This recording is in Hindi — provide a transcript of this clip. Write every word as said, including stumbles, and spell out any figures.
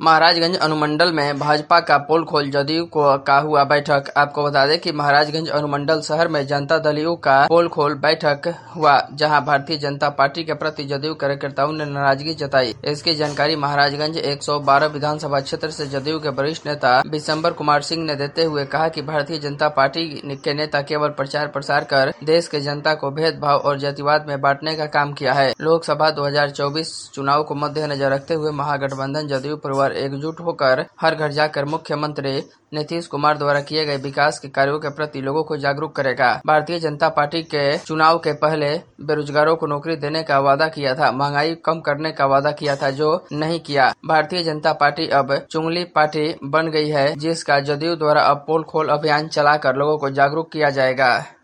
महाराजगंज अनुमंडल में भाजपा का पोल खोल जदयू को का हुआ बैठक। आपको बता दें कि महाराजगंज अनुमंडल शहर में जनता दल यू का पोल खोल बैठक हुआ, जहां भारतीय जनता पार्टी के प्रति जदयू कार्यकर्ताओं ने नाराजगी जताई। इसकी जानकारी महाराजगंज एक सौ बारह विधानसभा क्षेत्र से जदयू के वरिष्ठ नेता बिशंबर कुमार सिंह ने देते हुए कहा कि भारतीय जनता पार्टी के नेता केवल प्रचार प्रसार कर देश के जनता को भेदभाव और जातिवाद में बांटने का काम किया है। लोकसभा दो हजार चौबीस चुनाव को मद्देनजर रखते हुए महागठबंधन जदयू परिवार एकजुट होकर हर घर जाकर मुख्यमंत्री नीतीश कुमार द्वारा किए गए विकास के कार्यों के प्रति लोगों को जागरूक करेगा। भारतीय जनता पार्टी के चुनाव के पहले बेरोजगारों को नौकरी देने का वादा किया था, महंगाई कम करने का वादा किया था, जो नहीं किया। भारतीय जनता पार्टी अब चुंगली पार्टी बन गई है, जिसका जदयू द्वारा अब पोल खोल अभियान चलाकर लोगों को जागरूक किया जाएगा।